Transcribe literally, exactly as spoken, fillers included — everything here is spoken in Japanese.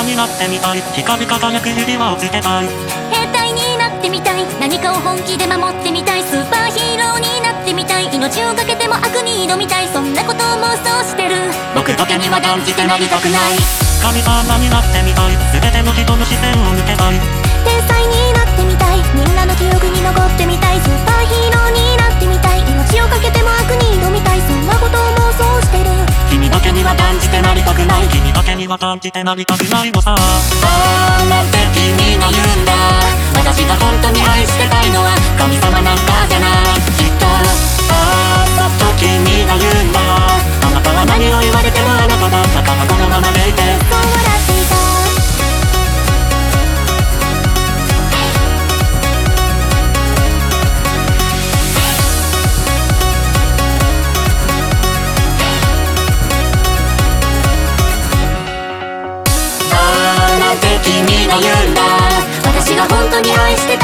花になってみたい。光り輝く指輪をつけたい。 兵隊になってみたい。何かを本気で守ってみたい。スーパーヒーローになってみたい。命をかけても悪に挑みたい。そんなことを妄想してる。僕だけには断じてなりたくない。 神様になってみたい。全ての人の視線を抜けたい。 天才になってみたい。みんなの記憶に残ってみたい。スーパーヒーローになってみたい。命をかけても悪に挑みたい。そんなことを妄想してる。 君だけには断じてなりたくない。君だけには断じてなりたくないのさ。 あーなんて君が言うんだ。私が本当に愛してたいのは神様なんかじゃない。きっとあーそっと君が言うんだ。あなたは何を言われてもあなただ。だからこのままでいて。 そう笑っていた。君が言うんだ。私が本当に愛して